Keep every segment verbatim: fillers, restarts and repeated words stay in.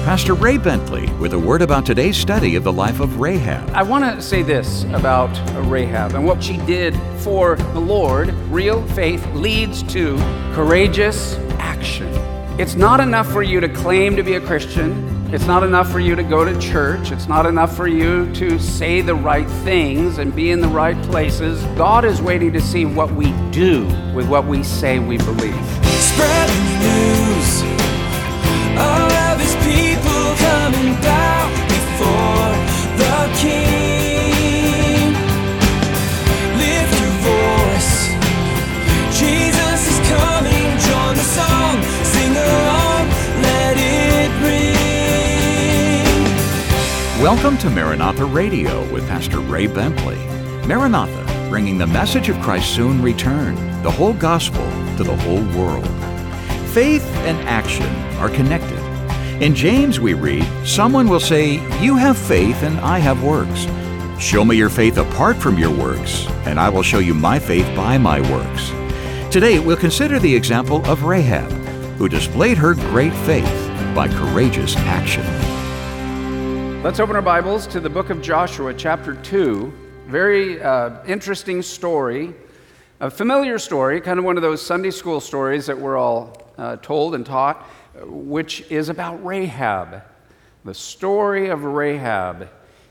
Pastor Ray Bentley with a word about today's study of the life of Rahab. I want to say this about Rahab and what she did for the Lord. Real faith leads to courageous action. It's not enough for you to claim to be a Christian. It's not enough for you to go to church. It's not enough for you to say the right things and be in the right places. God is waiting to see what we do with what we say we believe. Spread the news. All of his people coming down before the King. Lift your voice. Jesus is coming. Join the song. Sing along. Let it ring. Welcome to Maranatha Radio with Pastor Ray Bentley. Maranatha, bringing the message of Christ's soon return, the whole gospel to the whole world. Faith and action are connected. In James we read, someone will say, "You have faith and I have works. Show me your faith apart from your works, and I will show you my faith by my works." Today we'll consider the example of Rahab, who displayed her great faith by courageous action. Let's open our Bibles to the book of Joshua, chapter two. Very uh, interesting story, a familiar story, kind of one of those Sunday school stories that we're all uh, told and taught, which is about Rahab, the story of Rahab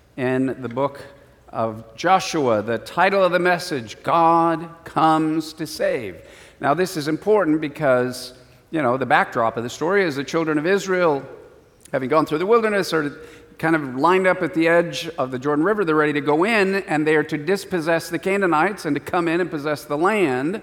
in the book of Joshua. The title of the message, God Comes to Save. Now this is important because, you know, the backdrop of the story is the children of Israel, having gone through the wilderness, are kind of lined up at the edge of the Jordan River. They're ready to go in, and they are to dispossess the Canaanites and to come in and possess the land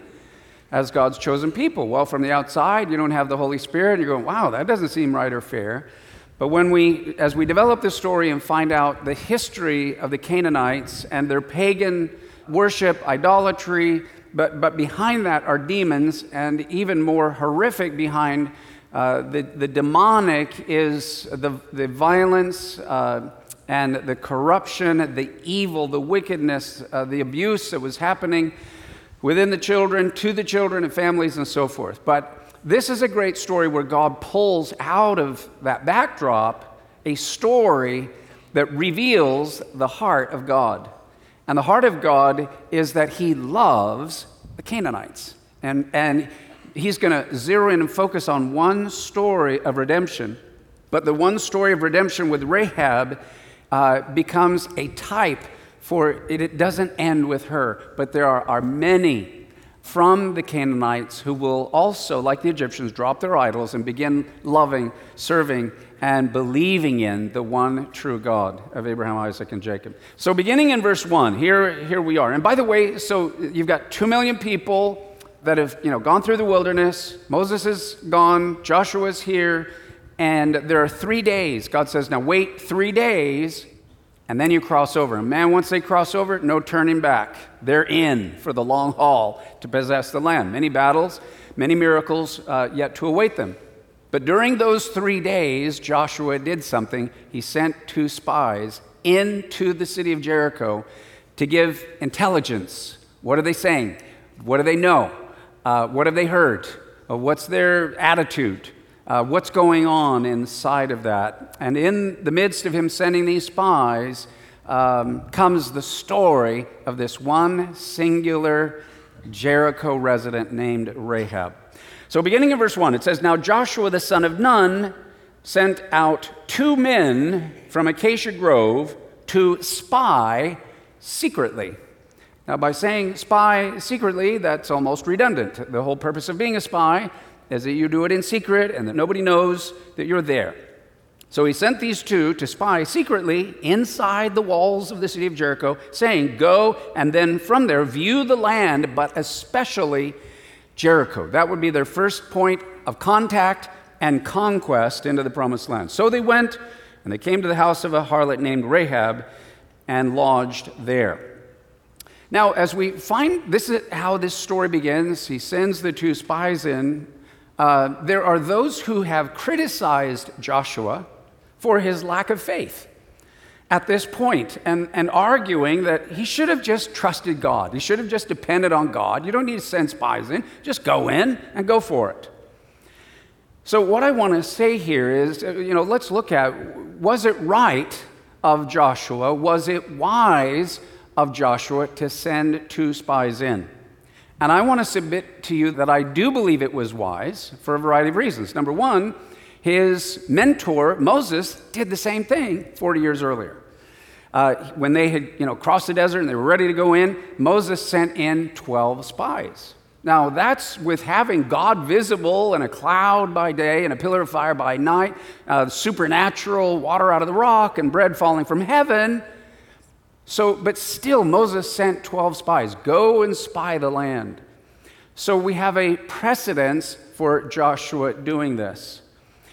as God's chosen people. Well, from the outside, you don't have the Holy Spirit, and you're going, wow, that doesn't seem right or fair. But when we, as we develop this story and find out the history of the Canaanites and their pagan worship, idolatry, but, but behind that are demons, and even more horrific behind Uh, the, the demonic is the, the violence uh, and the corruption, the evil, the wickedness, uh, the abuse that was happening within the children, to the children and families and so forth. But this is a great story where God pulls out of that backdrop a story that reveals the heart of God. And the heart of God is that He loves the Canaanites. And, and He's going to zero in and focus on one story of redemption, but the one story of redemption with Rahab uh, becomes a type for it. It doesn't end with her, but there are, are many from the Canaanites who will also, like the Egyptians, drop their idols and begin loving, serving, and believing in the one true God of Abraham, Isaac, and Jacob. So beginning in verse one, here, here we are. And by the way, so you've got two million people that have, you know, gone through the wilderness. Moses is gone, Joshua is here, and there are three days. God says, now wait three days, and then you cross over. And man, once they cross over, no turning back. They're in for the long haul to possess the land. Many battles, many miracles uh, yet to await them. But during those three days, Joshua did something. He sent two spies into the city of Jericho to give intelligence. What are they saying? What do they know? Uh, what have they heard? Uh, what's their attitude? Uh, what's going on inside of that? And in the midst of him sending these spies um, comes the story of this one singular Jericho resident named Rahab. So beginning in verse one, it says, now Joshua the son of Nun sent out two men from Acacia Grove to spy secretly. Now, by saying spy secretly, that's almost redundant. The whole purpose of being a spy is that you do it in secret and that nobody knows that you're there. So he sent these two to spy secretly inside the walls of the city of Jericho, saying, go and then from there view the land, but especially Jericho. That would be their first point of contact and conquest into the promised land. So they went and they came to the house of a harlot named Rahab and lodged there. Now, as we find, this is how this story begins. He sends the two spies in. Uh, there are those who have criticized Joshua for his lack of faith at this point and, and arguing that he should have just trusted God. He should have just depended on God. You don't need to send spies in. Just go in and go for it. So what I want to say here is, you know, let's look at, was it right of Joshua, was it wise of Joshua to send two spies in? And I want to submit to you that I do believe it was wise for a variety of reasons. Number one, his mentor, Moses, did the same thing forty years earlier. Uh, when they had, you know, crossed the desert and they were ready to go in, Moses sent in twelve spies. Now, that's with having God visible in a cloud by day and a pillar of fire by night, uh, supernatural water out of the rock and bread falling from heaven. So, but still, Moses sent twelve spies. Go and spy the land. So we have a precedence for Joshua doing this.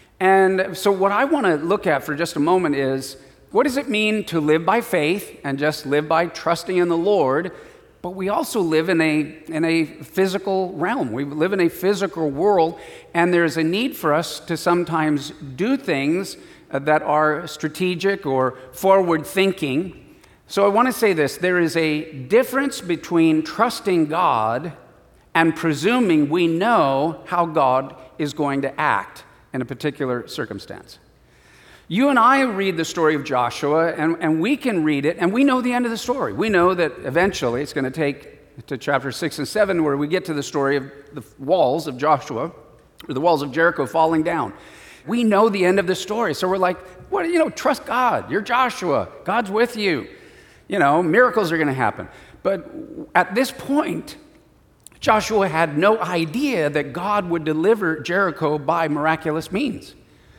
And so what I want to look at for just a moment is, what does it mean to live by faith and just live by trusting in the Lord? But we also live in a, in a physical realm. We live in a physical world, and there's a need for us to sometimes do things that are strategic or forward-thinking. So I want to say this. There is a difference between trusting God and presuming we know how God is going to act in a particular circumstance. You and I read the story of Joshua, and, and we can read it, and we know the end of the story. We know that eventually it's going to take to chapter six and seven, where we get to the story of the walls of Joshua, or the walls of Jericho falling down. We know the end of the story, so we're like, what, you know, trust God. You're Joshua. God's with you. You know, miracles are going to happen. But at this point, Joshua had no idea that God would deliver Jericho by miraculous means,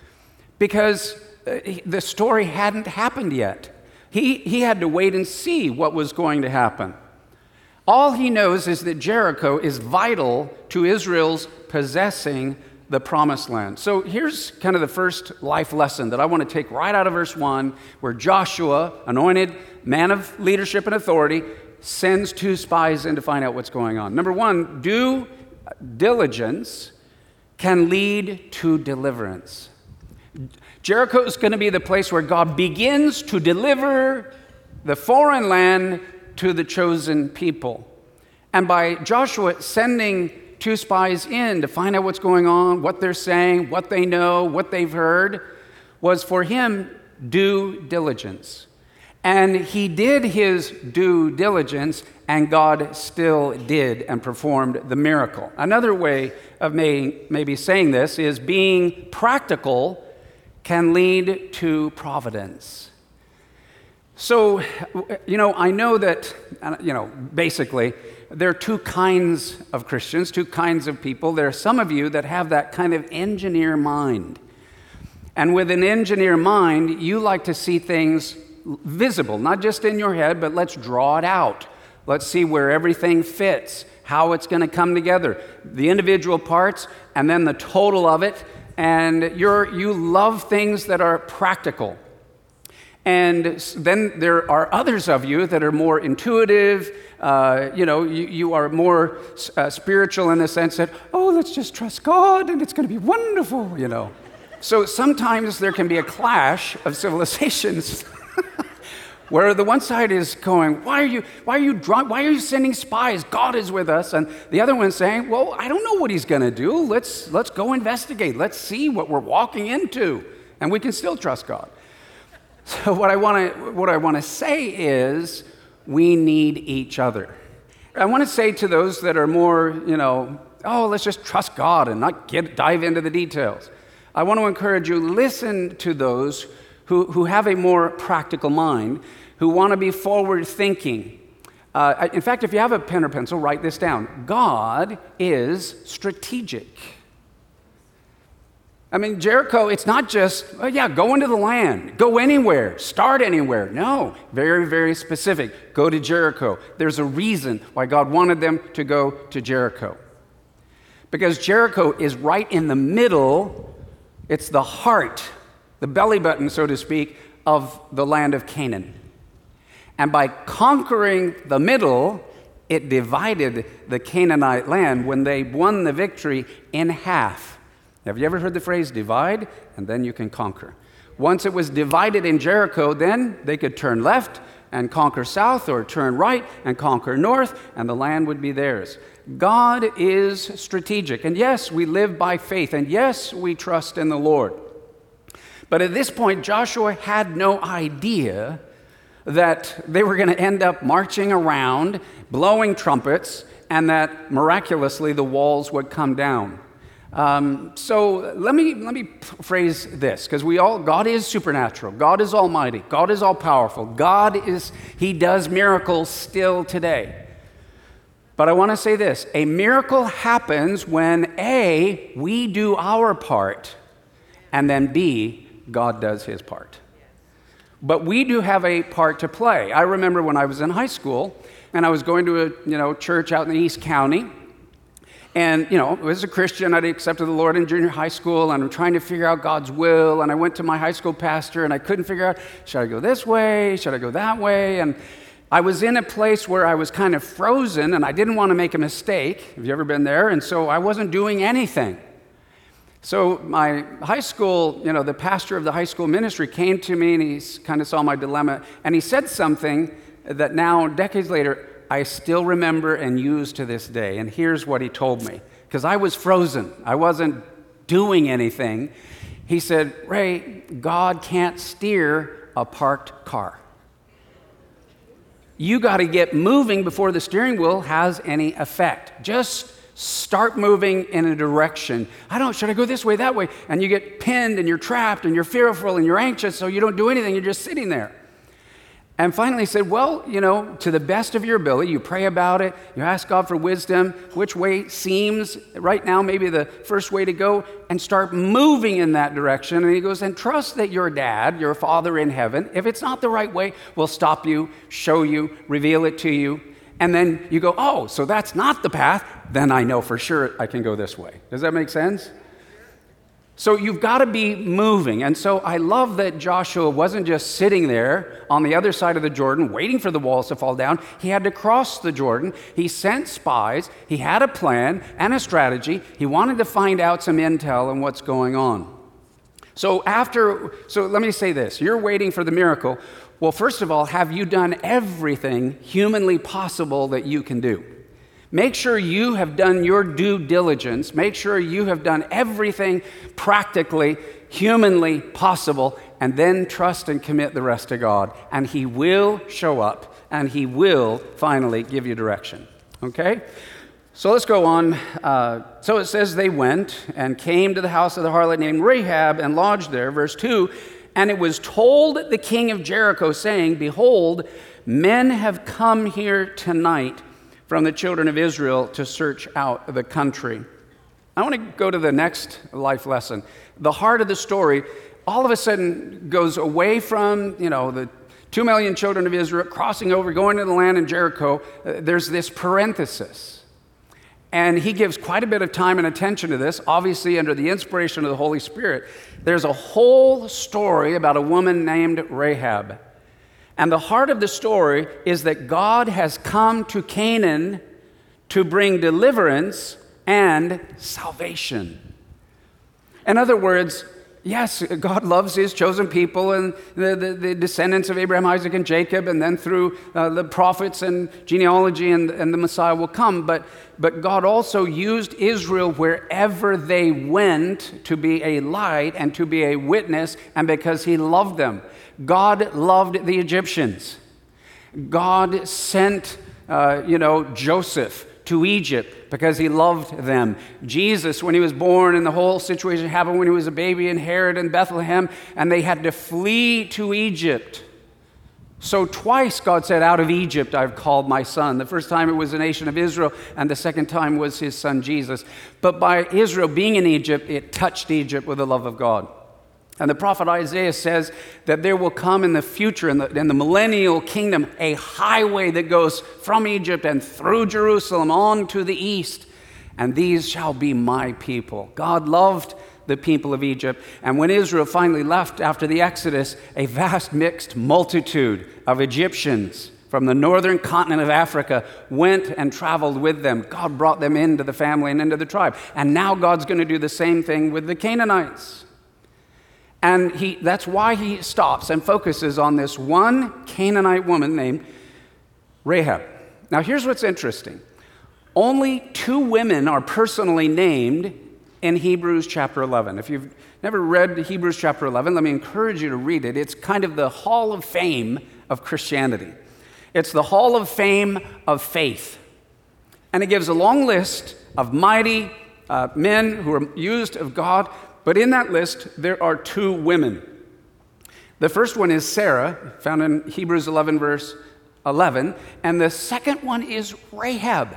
because the story hadn't happened yet. He, he had to wait and see what was going to happen. All he knows is that Jericho is vital to Israel's possessing the promised land. So here's kind of the first life lesson that I want to take right out of verse one, where Joshua, anointed man of leadership and authority, sends two spies in to find out what's going on. Number one, due diligence can lead to deliverance. Jericho is going to be the place where God begins to deliver the foreign land to the chosen people. And by Joshua sending two spies in to find out what's going on, what they're saying, what they know, what they've heard, was for him due diligence. And he did his due diligence, and God still did and performed the miracle. Another way of may, maybe saying this is being practical can lead to providence. So, you know, I know that, you know, basically, there are two kinds of Christians, two kinds of people. There are some of you that have that kind of engineer mind. And with an engineer mind, you like to see things visible, not just in your head, but let's draw it out. Let's see where everything fits, how it's going to come together, the individual parts, and then the total of it. And you're, you love things that are practical. And then there are others of you that are more intuitive. Uh, you know, you, you are more uh, spiritual in the sense that, oh, let's just trust God and it's going to be wonderful, you know. So sometimes there can be a clash of civilizations where the one side is going, why are you, why are you drunk? Why are you sending spies? God is with us. And the other one's saying, well, I don't know what he's going to do. Let's, let's go investigate. Let's see what we're walking into. And we can still trust God. So what I want to, what I want to say is we need each other. I want to say to those that are more, you know, oh, let's just trust God and not get, dive into the details. I want to encourage you, listen to those who, who have a more practical mind, who want to be forward-thinking. Uh, in fact, if you have a pen or pencil, write this down. God is strategic. I mean, Jericho, it's not just, oh yeah, go into the land, go anywhere, start anywhere. No, very, very specific. Go to Jericho. There's a reason why God wanted them to go to Jericho. Because Jericho is right in the middle, it's the heart, the belly button, so to speak, of the land of Canaan. And by conquering the middle, it divided the Canaanite land when they won the victory in half. Have you ever heard the phrase divide and then you can conquer? Once it was divided in Jericho, then they could turn left and conquer south, or turn right and conquer north, and the land would be theirs. God is strategic. And yes, we live by faith. And yes, we trust in the Lord. But at this point, Joshua had no idea that they were going to end up marching around, blowing trumpets, and that miraculously the walls would come down. Um, so let me let me phrase this, because we all God is supernatural, God is almighty, God is all powerful, God is He does miracles still today. But I want to say this: a miracle happens when A, we do our part, and then B, God does His part. But we do have a part to play. I remember when I was in high school, and I was going to a you know church out in the East County. And, you know, as a Christian, I'd accepted the Lord in junior high school, and I'm trying to figure out God's will. And I went to my high school pastor, and I couldn't figure out, should I go this way? Should I go that way? And I was in a place where I was kind of frozen, and I didn't want to make a mistake. Have you ever been there? And so I wasn't doing anything. So my high school, you know, the pastor of the high school ministry came to me, and he kind of saw my dilemma, and he said something that now, decades later, I still remember and use to this day. And here's what he told me, because I was frozen. I wasn't doing anything. He said, Ray, God can't steer a parked car. You got to get moving before the steering wheel has any effect. Just start moving in a direction. I don't, should I go this way, that way? And you get pinned and you're trapped and you're fearful and you're anxious, so you don't do anything. You're just sitting there. And finally he said, well, you know, to the best of your ability, you pray about it, you ask God for wisdom, which way seems right now maybe the first way to go, and start moving in that direction. And he goes, and trust that your dad, your Father in heaven, if it's not the right way, will stop you, show you, reveal it to you. And then you go, oh, so that's not the path, then I know for sure I can go this way. Does that make sense? So you've got to be moving. And so I love that Joshua wasn't just sitting there on the other side of the Jordan waiting for the walls to fall down. He had to cross the Jordan. He sent spies. He had a plan and a strategy. He wanted to find out some intel on what's going on. So after, so let me say this. You're waiting for the miracle. Well, first of all, have you done everything humanly possible that you can do? Make sure you have done your due diligence. Make sure you have done everything practically, humanly possible, and then trust and commit the rest to God. And He will show up, and He will finally give you direction. Okay? So let's go on. Uh, so it says they went and came to the house of the harlot named Rahab and lodged there. Verse two, and it was told the king of Jericho, saying, behold, men have come here tonight from the children of Israel to search out the country. I want to go to the next life lesson. The heart of the story all of a sudden goes away from, you know, the two million children of Israel crossing over, going to the land in Jericho. Uh, there's this parenthesis. And he gives quite a bit of time and attention to this, obviously under the inspiration of the Holy Spirit. There's a whole story about a woman named Rahab. And the heart of the story is that God has come to Canaan to bring deliverance and salvation. In other words, yes, God loves His chosen people and the, the, the descendants of Abraham, Isaac, and Jacob, and then through uh, the prophets and genealogy and, and the Messiah will come. But, but God also used Israel wherever they went to be a light and to be a witness, and because He loved them. God loved the Egyptians. God sent, uh, you know, Joseph to Egypt because He loved them. Jesus, when He was born, and the whole situation happened when He was a baby in Herod and Bethlehem, and they had to flee to Egypt. So twice God said, out of Egypt I've called my son. The first time it was the nation of Israel, and the second time was His son Jesus. But by Israel being in Egypt, it touched Egypt with the love of God. And the prophet Isaiah says that there will come in the future, in the, in the millennial kingdom, a highway that goes from Egypt and through Jerusalem on to the east. And these shall be my people. God loved the people of Egypt. And when Israel finally left after the Exodus, a vast mixed multitude of Egyptians from the northern continent of Africa went and traveled with them. God brought them into the family and into the tribe. And now God's going to do the same thing with the Canaanites. And he, that's why He stops and focuses on this one Canaanite woman named Rahab. Now, here's what's interesting. only two women are personally named in Hebrews chapter eleven. If you've never read Hebrews chapter eleven, let me encourage you to read it. It's kind of the hall of fame of Christianity. It's the hall of fame of faith. And it gives a long list of mighty uh, men who are used of God, but in that list, there are two women. The first one is Sarah, found in Hebrews eleven, verse eleven, and the second one is Rahab.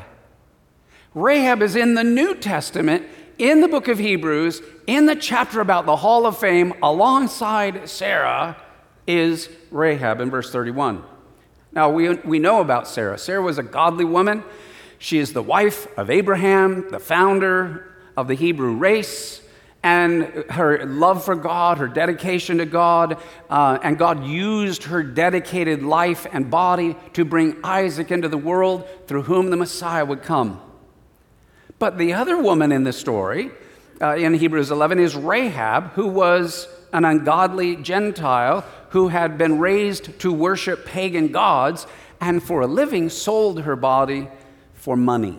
Rahab is in the New Testament, in the book of Hebrews, in the chapter about the Hall of Fame, alongside Sarah is Rahab in verse thirty-one. Now, we, we know about Sarah. Sarah was a godly woman. She is the wife of Abraham, the founder of the Hebrew race, and her love for God, her dedication to God, uh, and God used her dedicated life and body to bring Isaac into the world through whom the Messiah would come. But the other woman in the story, uh, in Hebrews eleven, is Rahab, who was an ungodly Gentile who had been raised to worship pagan gods and for a living sold her body for money.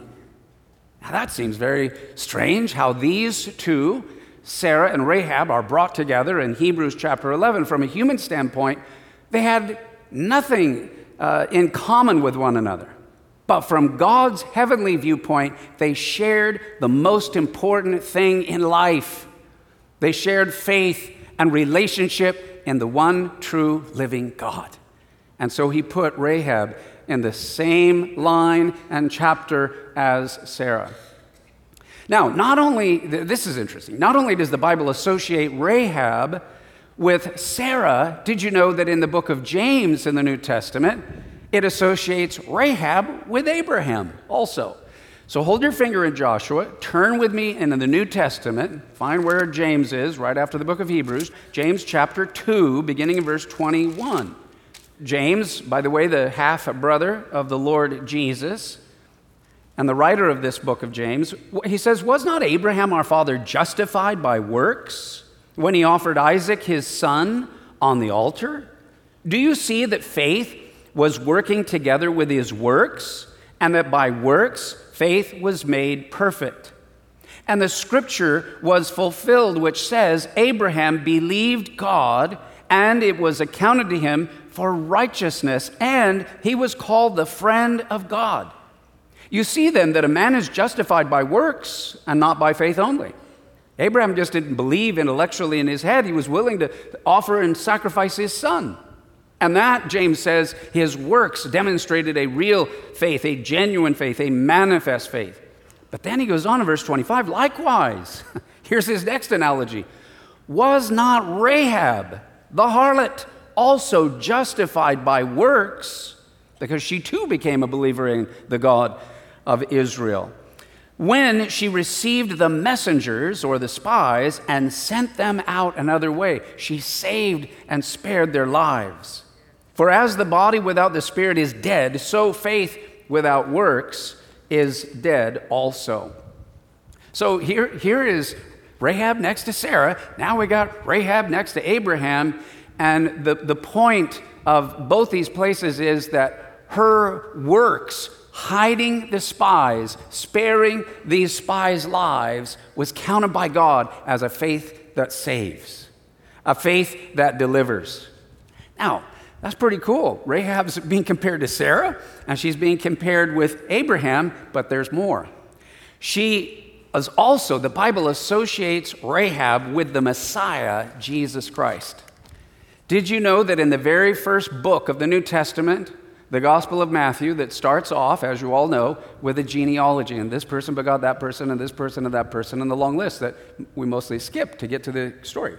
Now that seems very strange how these two, Sarah and Rahab, are brought together in Hebrews chapter eleven. From a human standpoint, they had nothing uh, in common with one another. But from God's heavenly viewpoint, they shared the most important thing in life. They shared faith and relationship in the one true living God. And so he put Rahab in the same line and chapter as Sarah. Now, not only, this is interesting, not only does the Bible associate Rahab with Sarah, did you know that in the book of James in the New Testament, it associates Rahab with Abraham also. So hold your finger in Joshua, turn with me into the New Testament, find where James is, right after the book of Hebrews, James chapter two, beginning in verse twenty-one. James, by the way, the half-brother of the Lord Jesus, and the writer of this book of James, he says, "Was not Abraham our father justified by works when he offered Isaac his son on the altar? Do you see that faith was working together with his works, and that by works faith was made perfect? And the scripture was fulfilled, which says, Abraham believed God, and it was accounted to him for righteousness, and he was called the friend of God. You see then that a man is justified by works and not by faith only." Abraham just didn't believe intellectually in his head. He was willing to offer and sacrifice his son. And that, James says, his works demonstrated a real faith, a genuine faith, a manifest faith. But then he goes on in verse twenty-five, likewise, here's his next analogy. Was not Rahab, the harlot, also justified by works, because she too became a believer in the God of Israel, when she received the messengers or the spies and sent them out another way? She saved and spared their lives. For as the body without the spirit is dead, so faith without works is dead also. So here, here is Rahab next to Sarah. Now we got Rahab next to Abraham. And the, the point of both these places is that her works, hiding the spies, sparing these spies' lives, was counted by God as a faith that saves, a faith that delivers. Now, that's pretty cool. Rahab's being compared to Sarah, and she's being compared with Abraham, but there's more. She is also, the Bible associates Rahab with the Messiah, Jesus Christ. Did you know that in the very first book of the New Testament, the Gospel of Matthew, that starts off, as you all know, with a genealogy, and this person begot that person, and this person and that person, and the long list that we mostly skip to get to the story.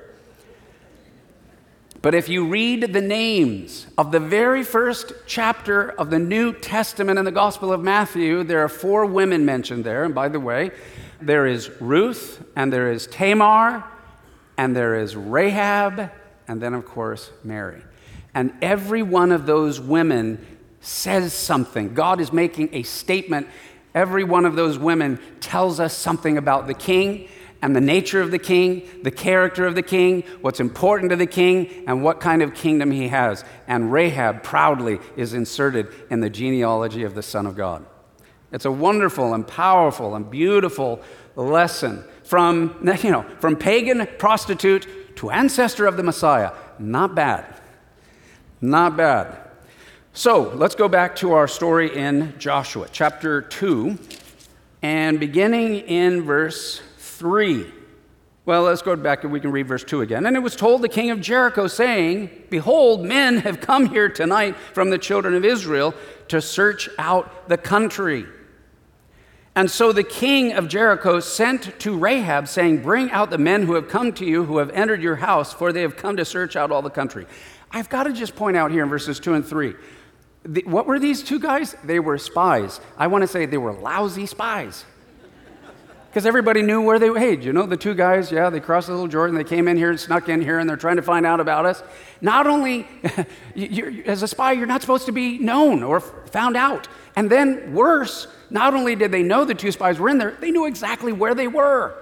But if you read the names of the very first chapter of the New Testament in the Gospel of Matthew, there are four women mentioned there. And by the way, there is Ruth, and there is Tamar, and there is Rahab, and then, of course, Mary. And every one of those women says something. God is making a statement. Every one of those women tells us something about the king and the nature of the king, the character of the king, what's important to the king, and what kind of kingdom he has. And Rahab proudly is inserted in the genealogy of the Son of God. It's a wonderful and powerful and beautiful lesson from, you know, from pagan prostitute to ancestor of the Messiah. Not bad. Not bad. So let's go back to our story in Joshua chapter two and beginning in verse three. Well, let's go back and we can read verse two again. And it was told the king of Jericho, saying, Behold, men have come here tonight from the children of Israel to search out the country. And so the king of Jericho sent to Rahab, saying, Bring out the men who have come to you, who have entered your house, for they have come to search out all the country. I've got to just point out here in verses two and three, the, what were these two guys? They were spies. I want to say they were lousy spies. Because everybody knew where they were. Hey, you know, the two guys, yeah, they crossed the little Jordan, they came in here and snuck in here, and they're trying to find out about us. Not only, you're, as a spy, you're not supposed to be known or found out. And then worse, not only did they know the two spies were in there, they knew exactly where they were.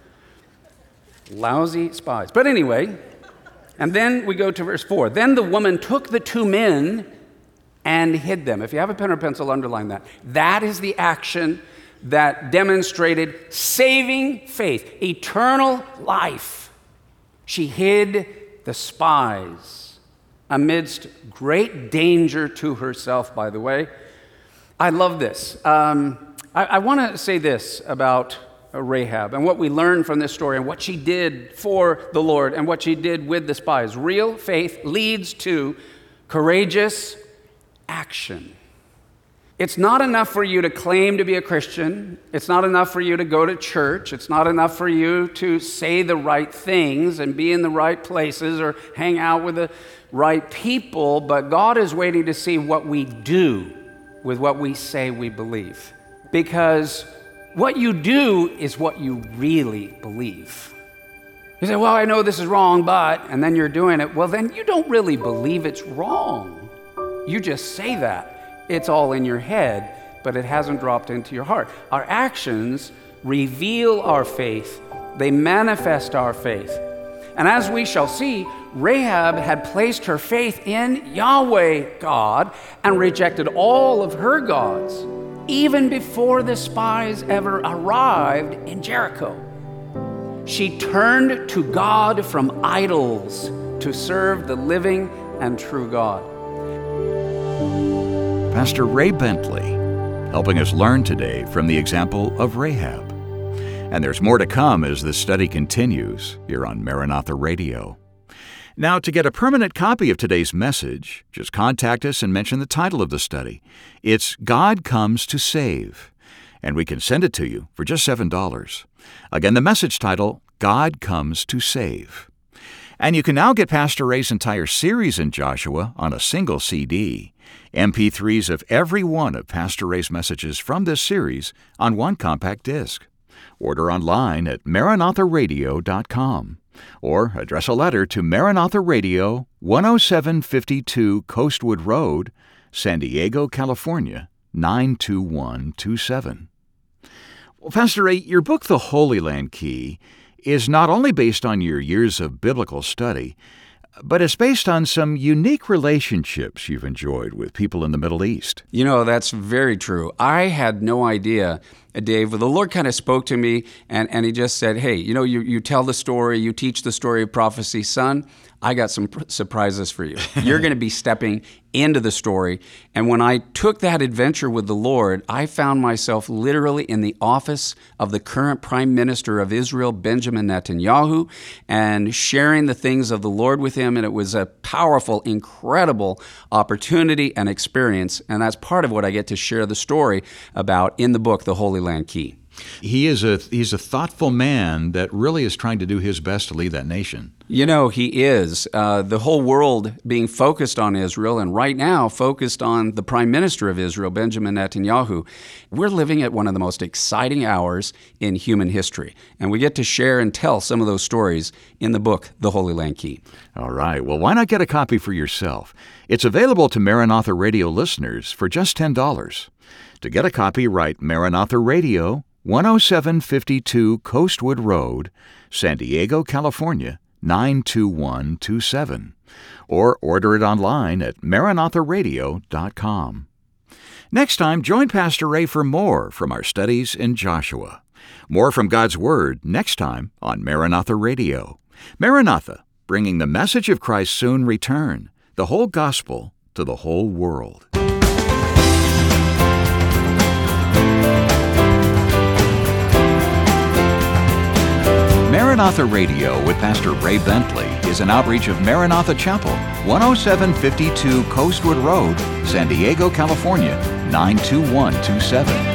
Lousy spies. But anyway, and then we go to verse four. Then the woman took the two men and hid them. If you have a pen or pencil, underline that. That is the action that demonstrated saving faith, eternal life. She hid the spies amidst great danger to herself, by the way. I love this. Um, I, I want to say this about Rahab and what we learn from this story and what she did for the Lord and what she did with the spies. Real faith leads to courageous action. It's not enough for you to claim to be a Christian. It's not enough for you to go to church. It's not enough for you to say the right things and be in the right places or hang out with the right people, but God is waiting to see what we do with what we say we believe. Because what you do is what you really believe. You say, well, I know this is wrong, but, and then you're doing it. Well, then you don't really believe it's wrong. You just say that. It's all in your head, but it hasn't dropped into your heart. Our actions reveal our faith. They manifest our faith. And as we shall see, Rahab had placed her faith in Yahweh God and rejected all of her gods, even before the spies ever arrived in Jericho. She turned to God from idols to serve the living and true God. Pastor Ray Bentley, helping us learn today from the example of Rahab. And there's more to come as this study continues here on Maranatha Radio. Now, to get a permanent copy of today's message, just contact us and mention the title of the study. It's God Comes to Save, and we can send it to you for just seven dollars. Again, the message title, God Comes to Save. And you can now get Pastor Ray's entire series in Joshua on a single C D, M P threes of every one of Pastor Ray's messages from this series on one compact disc. Order online at maranatha radio dot com or address a letter to Maranatha Radio, one oh seven fifty-two Coastwood Road, San Diego, California, nine two one two seven. Well, Pastor Ray, your book, The Holy Land Key, is not only based on your years of biblical study, but it's based on some unique relationships you've enjoyed with people in the Middle East. You know, that's very true. I had no idea, Dave. The Lord kind of spoke to me, and, and he just said, hey, you know, you, you tell the story, you teach the story of prophecy. Son, I got some pr- surprises for you. You're going to be stepping into the story. And when I took that adventure with the Lord, I found myself literally in the office of the current Prime Minister of Israel, Benjamin Netanyahu, and sharing the things of the Lord with him. And it was a powerful, incredible opportunity and experience. And that's part of what I get to share the story about in the book, The Holy Land Key. He is a he's a thoughtful man that really is trying to do his best to lead that nation. You know, he is. Uh, the whole world being focused on Israel, and right now focused on the Prime Minister of Israel, Benjamin Netanyahu. We're living at one of the most exciting hours in human history, and we get to share and tell some of those stories in the book, The Holy Land Key. All right. Well, why not get a copy for yourself? It's available to Maranatha Radio listeners for just ten dollars. To get a copy, write Maranatha Radio, one oh seven fifty-two Coastwood Road, San Diego, California, nine two one two seven. Or order it online at maranatha radio dot com. Next time, join Pastor Ray for more from our studies in Joshua. More from God's Word next time on Maranatha Radio. Maranatha, bringing the message of Christ's soon return, the whole gospel to the whole world. Maranatha Radio with Pastor Ray Bentley is an outreach of Maranatha Chapel, one oh seven fifty-two Coastwood Road, San Diego, California, nine two one two seven.